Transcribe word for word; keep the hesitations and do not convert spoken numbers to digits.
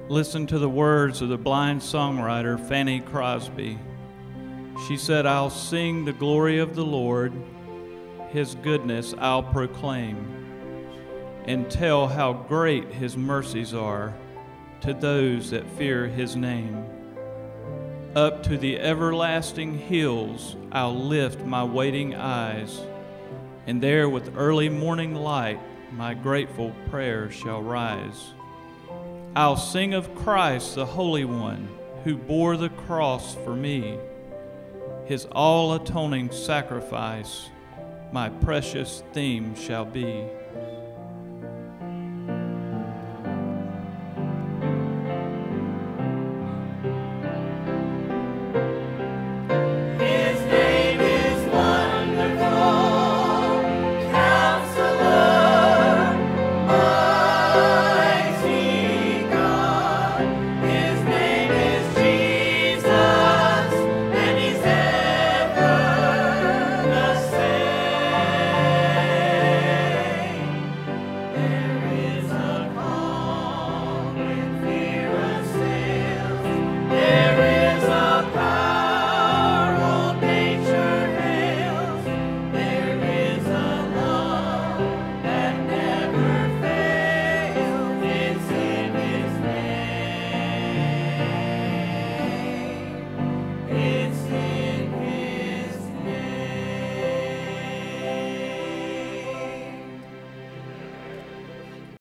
Listen to the words of the blind songwriter Fanny Crosby. She said, "I'll sing the glory of the Lord, His goodness I'll proclaim, and tell how great His mercies are to those that fear His name. Up to the everlasting hills I'll lift my waiting eyes, and there with early morning light my grateful prayer shall rise. I'll sing of Christ the Holy One, who bore the cross for me. His all-atoning sacrifice my precious theme shall be.